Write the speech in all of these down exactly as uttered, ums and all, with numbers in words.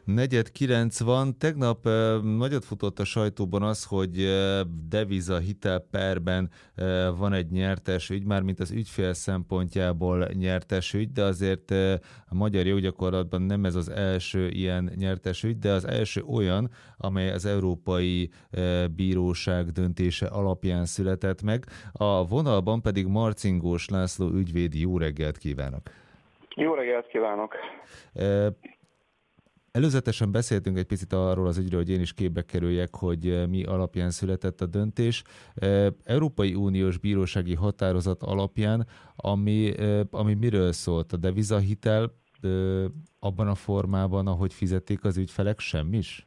Negyed kilenc van. Tegnap eh, nagyot futott a sajtóban az, hogy eh, deviza hitelperben eh, van egy nyertes ügy, mármint az ügyfél szempontjából nyertes ügy, de azért eh, a magyar joggyakorlatban nem ez az első ilyen nyertes ügy, de az első olyan, amely az Európai eh, Bíróság döntése alapján született meg. A vonalban pedig Marcingós László ügyvéd. Jó reggelt kívánok! Jó reggelt kívánok! Eh, Előzetesen beszéltünk egy picit arról az ügyről, hogy én is képbe kerüljek, hogy mi alapján született a döntés. Európai Uniós bírósági határozat alapján, ami, ami miről szólt? A devizahitel abban a formában, ahogy fizették az ügyfelek, semmis?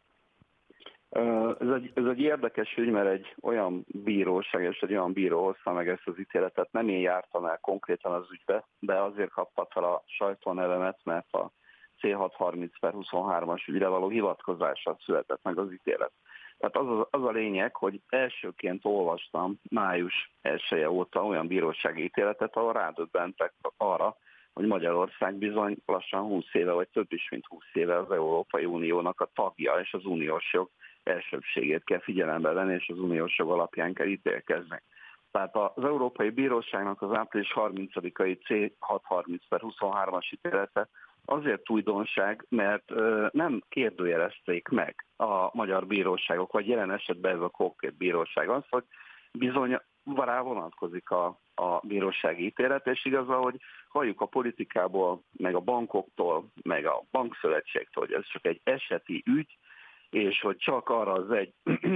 Ez egy, ez egy érdekes ügy, mert egy olyan bíróság és egy olyan bíró hozta meg ezt az ítéletet. Nem én jártam el konkrétan az ügybe, de azért kapta fel a sajtónevemet, mert a C hatszázharminc per huszonhármas ügyre való hivatkozással született meg az ítélet. Tehát az, az, az a lényeg, hogy elsőként olvastam május elseje óta olyan bírósági ítéletet, ahol rádöbbentek arra, hogy Magyarország bizony lassan húsz éve, vagy több is, mint húsz éve az Európai Uniónak a tagja, és az uniós jog elsőbbségét kell figyelembe venni, és az uniós jog alapján kell ítélkezni. Tehát az Európai Bíróságnak az április harmincadikai C hatszázharminc per huszonhármas ítélete azért újdonság, mert nem kérdőjelezték meg a magyar bíróságok, vagy jelen esetben ez a konkrét bíróság az, hogy bizony rá vonatkozik a, a bírósági ítélet, és igazán, hogy halljuk a politikából, meg a bankoktól, meg a bankszövetségtől, hogy ez csak egy eseti ügy, és hogy csak arra az egy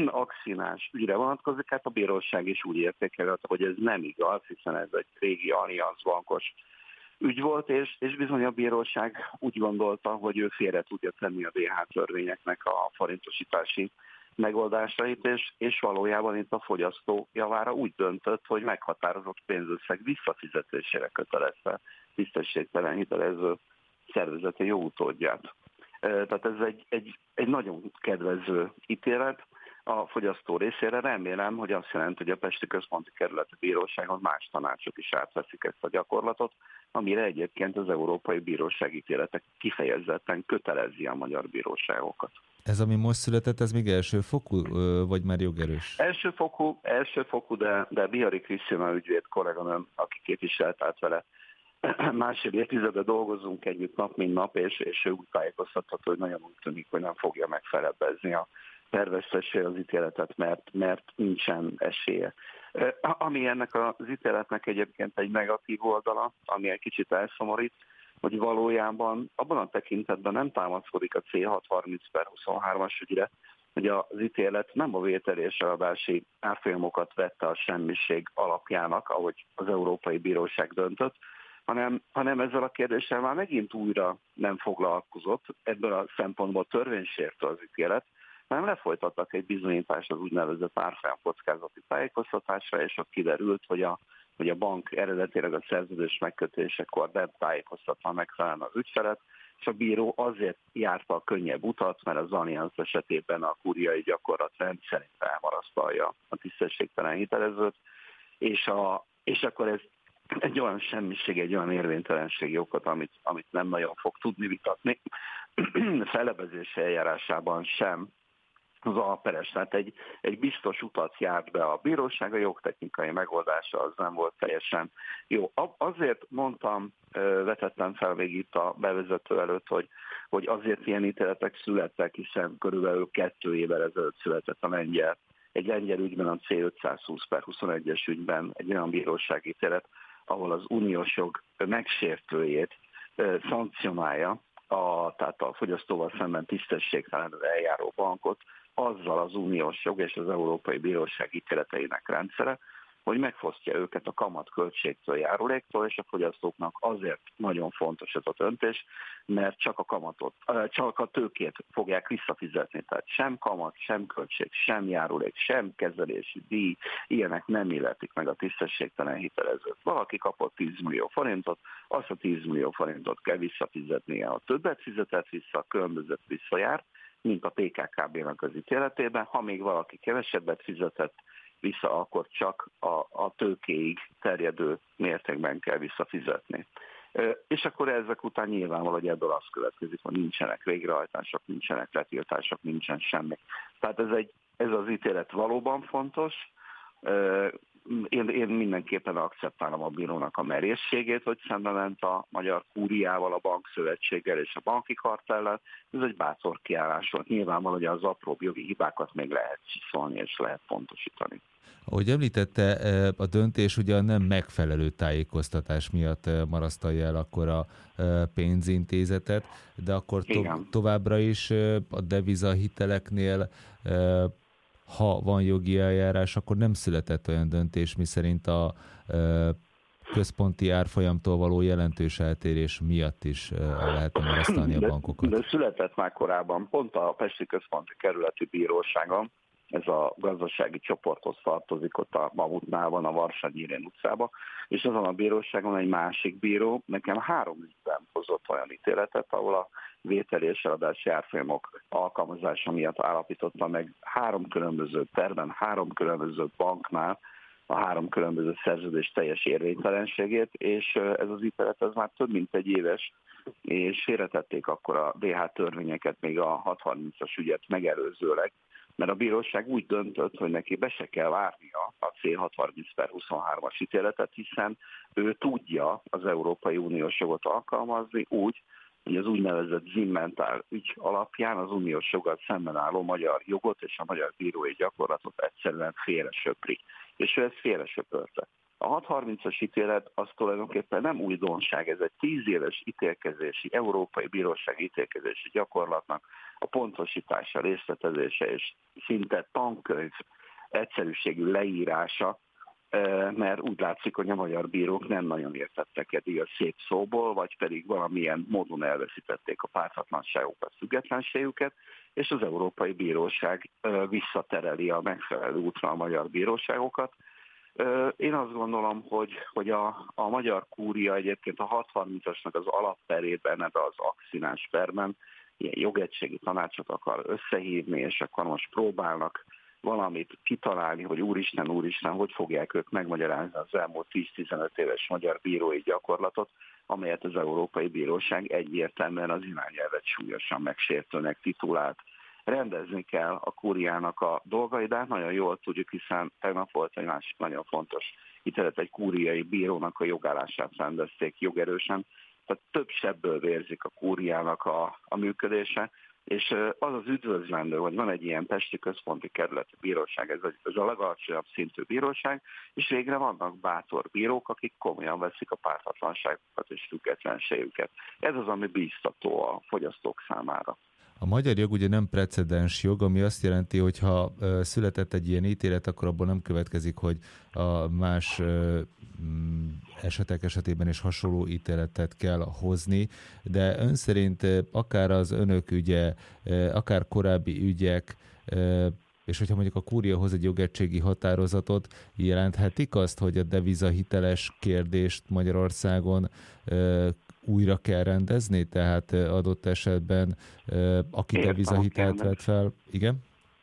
axinás ügyre vonatkozik, hát a bíróság is úgy értékelte, hogy ez nem igaz, hiszen ez egy régi Allianz bankos ügy volt, és, és bizony a bíróság úgy gondolta, hogy ő félre tudja tenni a dé há törvényeknek a forintosítási megoldásait, és, és valójában itt a fogyasztó javára úgy döntött, hogy meghatározott pénzösszeg visszafizetésére kötelezte tisztességtelen hitelező szervezeti jogutódját. Tehát ez egy, egy, egy nagyon kedvező ítélet a fogyasztó részére. Remélem, hogy azt jelenti, hogy a Pesti Központi Kerületi Bíróságon más tanácsok is átveszik ezt a gyakorlatot, amire egyébként az Európai Bíróság ítéletek kifejezetten kötelezi a magyar bíróságokat. Ez, ami most született, ez még elsőfokú, vagy már jogerős? Elsőfokú, elsőfokú, de, de Bihari Krisztina ügyvéd kolléganőm, aki képviselt át vele, másfél évtizede dolgozunk együtt nap, mint nap, és, és ő úgy tájékoztatható, hogy nagyon úgy tűnik, hogy nem fogja megfelebbezni a terveztessé az ítéletet, mert, mert nincsen esélye. Ami ennek az ítéletnek egyébként egy negatív oldala, ami egy kicsit elszomorít, hogy valójában abban a tekintetben nem támaszkodik a C hatszázharminc per huszonhármas ügyre, hogy az ítélet nem a vételi és eladási árfolyamokat vette a semmiség alapjának, ahogy az Európai Bíróság döntött, hanem, hanem ezzel a kérdéssel már megint újra nem foglalkozott, ebből a szempontból törvénysértő az ítélet, hanem lefolytattak egy bizonyítást az úgynevezett árfolyamkockázati tájékoztatásra, és ott kiderült, hogy a, hogy a bank eredetileg a szerződés megkötésekor nem tájékoztatva megfelelően az ügyfelet, és a bíró azért járta a könnyebb utat, mert az Allianz esetében a kúriai gyakorlat rendszerint elmarasztalja a tisztességtelen hitelezőt, és, a, és akkor ez egy olyan semmiség, egy olyan érvénytelenségi okot, amit, amit nem nagyon fog tudni vitatni, fellebezési eljárásában sem az alperes. Tehát egy, egy biztos utat járt be a bíróság, a jogtechnikai megoldása az nem volt teljesen jó. Azért mondtam, vetettem fel végig itt a bevezető előtt, hogy, hogy azért ilyen ítéletek születtek, hiszen körülbelül kettő évvel ezelőtt született a lengyel, egy lengyel ügyben, a C ötszázhúsz per huszonegyes ügyben egy olyan bíróságítélet, ahol az uniós jog megsértőjét szankcionálja, a, tehát a fogyasztóval szemben tisztességtelenül eljáró bankot, azzal az uniós jog és az Európai Bíróság ítéleteinek rendszere, hogy megfosztja őket a kamatköltségtől, járuléktól, és a fogyasztóknak azért nagyon fontos ez a döntés, mert csak a kamatot, csak a tőkét fogják visszafizetni, tehát sem kamat, sem költség, sem járulék, sem kezelési díj, ilyenek nem illetik meg a tisztességtelen hitelezőt. Valaki kapott tíz millió forintot, azt a tíz millió forintot kell visszafizetnie. A többet fizetett vissza, a különbözet visszajár, mint a pé ká ká bé-nak az ítéletében. Ha még valaki kevesebbet fizetett vissza, akkor csak a, a tőkéig terjedő mértékben kell visszafizetni. És akkor ezek után nyilvánvaló, hogy ebből az következik, hogy nincsenek végrehajtások, nincsenek letiltások, nincsen semmi. Tehát ez, egy, ez az ítélet valóban fontos. Én, én mindenképpen akceptálom a bírónak a merészségét, hogy szembe ment a magyar kúriával, a bankszövetséggel és a banki kartellel. Ez egy bátor kiállás volt. Nyilvánvaló, hogy az apróbb jogi hibákat még lehet csiszolni és lehet pontosítani. Ahogy említette, a döntés ugye nem megfelelő tájékoztatás miatt marasztalja el akkor a pénzintézetet, de akkor to- továbbra is a devizahiteleknél, ha van jogi eljárás, akkor nem született olyan döntés, miszerint a központi árfolyamtól való jelentős eltérés miatt is lehetne marasztalni a bankokat. De, de született már korábban, pont a Pesti Központi Kerületi Bíróságon, ez a gazdasági csoporthoz tartozik, ott a Mamutnál van, a Varsa-Nyírén utcában, és azon a bíróságon egy másik bíró nekem három ügyben hozott olyan ítéletet, ahol a vételi és eladási árfolyamok alkalmazása miatt állapította meg három különböző perben, három különböző banknál a három különböző szerződés teljes érvénytelenségét, és ez az ítélet ez már több mint egy éves, és félretették akkor a dé há törvényeket, még a hatszázharmincas ügyet megelőzőleg, mert a bíróság úgy döntött, hogy neki be se kell várnia a cé hatszázharminc per huszonhármas ítéletet, hiszen ő tudja az Európai Uniós jogot alkalmazni úgy, hogy az úgynevezett Zimmentál ügy alapján az uniós joggal szemben álló magyar jogot és a magyar bírói gyakorlatot egyszerűen félre söpri. És ő ezt félre söpörte. A hatszázharmincas ítélet az tulajdonképpen nem újdonság, ez egy tíz éves ítélkezési, Európai Bíróság ítélkezési gyakorlatnak a pontosítása, részletezése és szinte tankönyv egyszerűségű leírása, mert úgy látszik, hogy a magyar bírók nem nagyon értettek eddig a szép szóból, vagy pedig valamilyen módon elveszítették a pártatlanságukat, függetlenségüket, és az Európai Bíróság visszatereli a megfelelő útra a magyar bíróságokat. Én azt gondolom, hogy, hogy a, a magyar kúria egyébként a hatszázharmincasnak az alapperében, ebbe az axináns perben ilyen jogegységi tanácsot akar összehívni, és akkor most próbálnak valamit kitalálni, hogy úristen, úristen, hogy fogják ők megmagyarázni az elmúlt tíz-tizenöt éves magyar bírói gyakorlatot, amelyet az Európai Bíróság egyértelműen az irányelvet súlyosan megsértőnek titulált. Rendezni kell a kúriának a dolgait, de nagyon jól tudjuk, hiszen tegnap volt egy másik nagyon fontos ítélet, egy kúriai bírónak a jogállását rendezték jogerősen, tehát több sebből vérzik a kúriának a, a működése, és az az üdvözlendő, hogy van egy ilyen Pesti Központi Kerületi Bíróság, ez a, ez a legalacsonyabb szintű bíróság, és végre vannak bátor bírók, akik komolyan veszik a pártatlanságukat és függetlenségüket. Ez az, ami bíztató a fogyasztók számára. A magyar jog ugye nem precedens jog, ami azt jelenti, hogy ha született egy ilyen ítélet, akkor abból nem következik, hogy a más esetek esetében is hasonló ítéletet kell hozni, de ön szerint akár az önök ügye, akár korábbi ügyek, és hogyha mondjuk a kúria hoz egy jogegységi határozatot, jelenthetik azt, hogy a devizahiteles kérdést Magyarországon újra kell rendezni? Tehát adott esetben aki devizahitelt vett fel, igen?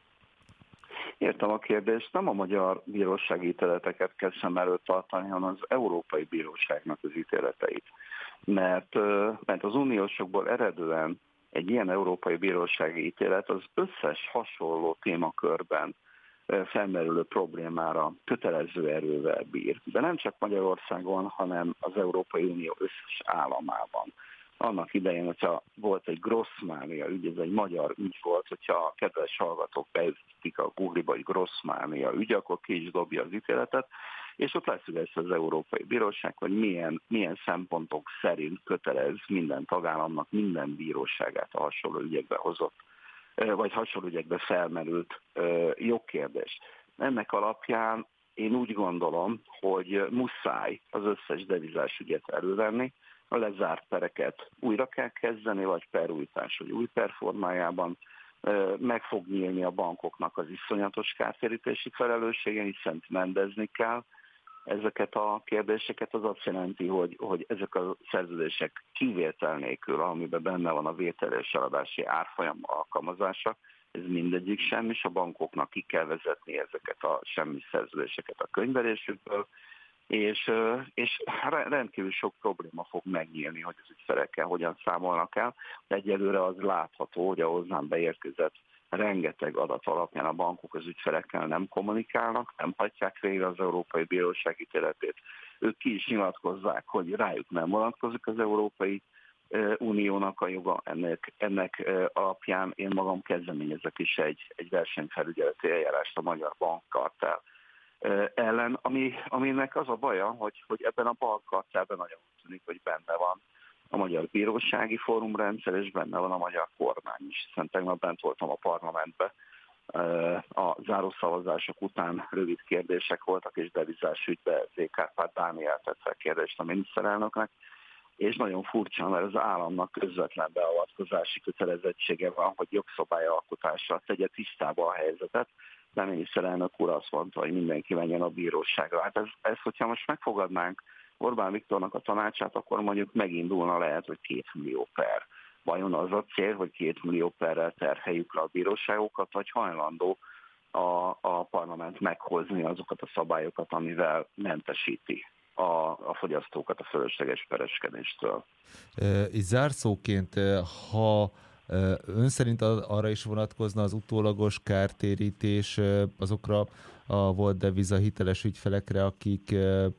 Értem a kérdést. Nem a magyar bírósági ítéleteket kell szem előtt tartani, hanem az Európai Bíróságnak az ítéleteit. Mert, mert az uniós jogból eredően egy ilyen Európai Bírósági ítélet az összes hasonló témakörben felmerülő problémára kötelező erővel bír. De nem csak Magyarországon, hanem az Európai Unió összes államában. Annak idején, hogyha volt egy Grossmania ügy, ez egy magyar ügy volt, hogyha a kedves hallgatók beütik a Google-ba, hogy Grossmania ügy, akkor ki is dobja az ítéletet, és ott leszügezte az Európai Bíróság, hogy milyen, milyen szempontok szerint kötelez minden tagállamnak minden bíróságát a hasonló ügyekbe hozott, vagy hasonló ügyekbe felmerült jogkérdés. Ennek alapján én úgy gondolom, hogy muszáj az összes devizás ügyet elővenni, a lezárt pereket újra kell kezdeni, vagy perújítás, vagy új performájában. Meg fog nyílni a bankoknak az iszonyatos kártérítési felelőssége, hiszen rendezni kell ezeket a kérdéseket. Az azt jelenti, hogy, hogy ezek a szerződések kivétel nélkül, amiben benne van a vétel és eladási árfolyam alkalmazása, ez mindegyik semmi, és a bankoknak ki kell vezetni ezeket a semmi szerződéseket a könyvelésükből, és, és rendkívül sok probléma fog megnyílni, hogy az ügyfelekkel hogyan számolnak el. De egyelőre az látható, hogy a hozzám beérkezett rengeteg adat alapján a bankok az ügyfelekkel nem kommunikálnak, nem hagyják végre az Európai Bíróság ítéletét. Ők ki is nyilatkozzák, hogy rájuk nem vonatkozik az Európai Uniónak a joga, ennek, ennek alapján én magam kezdeményezek is egy, egy versenyfelügyeleti eljárást a magyar bankkartell ellen, ami, aminek az a baja, hogy, hogy ebben a bankkartellben nagyon tűnik, hogy benne van a magyar bírósági fórumrendszer, és benne van a magyar kormány is, hiszen tegnap bent voltam a parlamentben, a zárószavazások után rövid kérdések voltak, és devizás ügybe zé Kárpát Dániel tett fel kérdést a miniszterelnöknek, és nagyon furcsa, mert az államnak közvetlen beavatkozási kötelezettsége van, hogy jogszabályalkotással tegye tisztába a helyzetet, de a miniszterelnök úr azt mondta, hogy mindenki menjen a bíróságra. Hát ez, ez, hogyha most megfogadnánk Orbán Viktornak a tanácsát, akkor mondjuk megindulna lehet, hogy két millió per. Vajon az a cél, hogy két millió perrel terheljük le a bíróságokat, vagy hajlandó a, a parlament meghozni azokat a szabályokat, amivel mentesíti a, a fogyasztókat a fölösleges pereskedéstől. Így zárszóként, ha ön szerint arra is vonatkozna az utólagos kártérítés azokra a volt deviza hiteles ügyfelekre, akik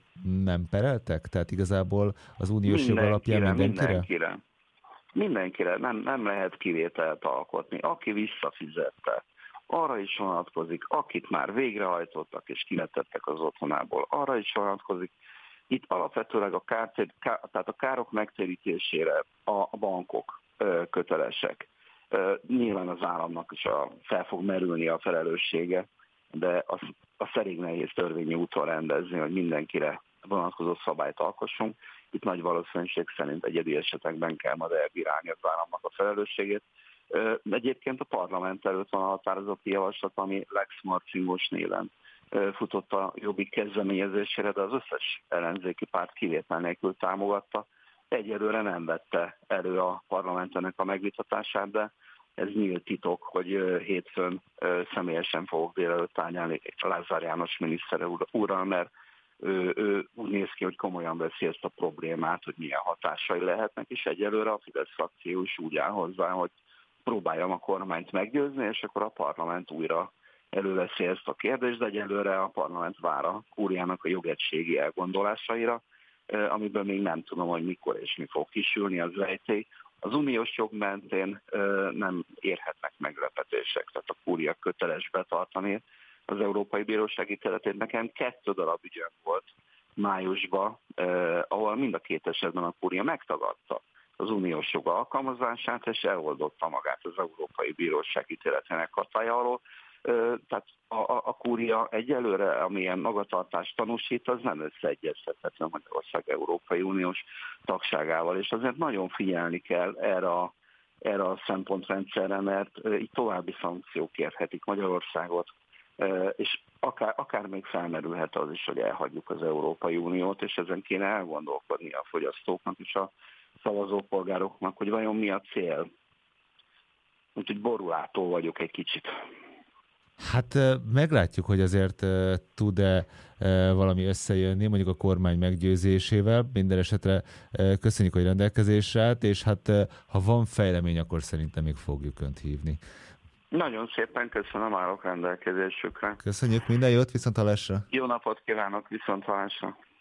nem pereltek? Tehát igazából az uniós jog alapján mindenkire? Mindenkire. Mindenkire. Nem, nem lehet kivételt alkotni. Aki visszafizette, arra is vonatkozik, akit már végrehajtottak és kivetettek az otthonából, arra is vonatkozik. Itt alapvetőleg a, kártér, tehát a károk megtérítésére a bankok kötelesek. Nyilván az államnak is a, fel fog merülni a felelőssége, de az, az elég nehéz törvényi úton rendezni, hogy mindenkire vonatkozó szabályt alkossunk. Itt nagy valószínűség szerint egyedi esetekben kell majd elbírálni az államnak a felelősségét. Egyébként a parlament előtt van a határozati javaslat, ami Lex Marcingos néven futott a Jobbik kezdeményezésére, de az összes ellenzéki párt kivétel nélkül támogatta. Egyelőre nem vette elő a parlamentenek a megvitatását, de ez nyílt titok, hogy hétfőn személyesen fogok délelőtt tárgyalni Lázár János miniszter úrral, mert ő, ő úgy néz ki, hogy komolyan veszi ezt a problémát, hogy milyen hatásai lehetnek, és egyelőre a Fidesz frakció is úgy áll hozzá, hogy próbáljam a kormányt meggyőzni, és akkor a parlament újra előveszi ezt a kérdést, de egyelőre a parlament vár a kúriának a jogegységi elgondolásaira, amiből még nem tudom, hogy mikor és mi fog kisülni, az rejtély. Az uniós jog mentén nem érhetnek meglepetések, tehát a kúria köteles betartani az Európai Bíróság ítéletét. Nekem kettő darab ügyem volt májusban, ahol mind a két esetben a kúria megtagadta az uniós jog alkalmazását, és eloldotta magát az Európai Bíróság ítéletének hatálya alól. Tehát a, a, a kúria egyelőre, amilyen magatartást tanúsít, az nem összeegyeztethető Magyarország Európai Uniós tagságával, és azért nagyon figyelni kell erre a, erre a szempontrendszerre, mert így további szankciók érhetik Magyarországot, és akár, akár még felmerülhet az is, hogy elhagyjuk az Európai Uniót, és ezen kéne elgondolkodni a fogyasztóknak és a szavazópolgároknak, hogy vajon mi a cél. Úgyhogy borulátó vagyok egy kicsit. Hát meglátjuk, hogy azért tud-e valami összejönni, mondjuk a kormány meggyőzésével. Minden esetre köszönjük, hogy rendelkezésre állt, és hát ha van fejlemény, akkor szerintem még fogjuk Önt hívni. Nagyon szépen köszönöm, állok rendelkezésükre. Köszönjük, minden jót, viszonthallásra! Jó napot kívánok, viszonthallásra!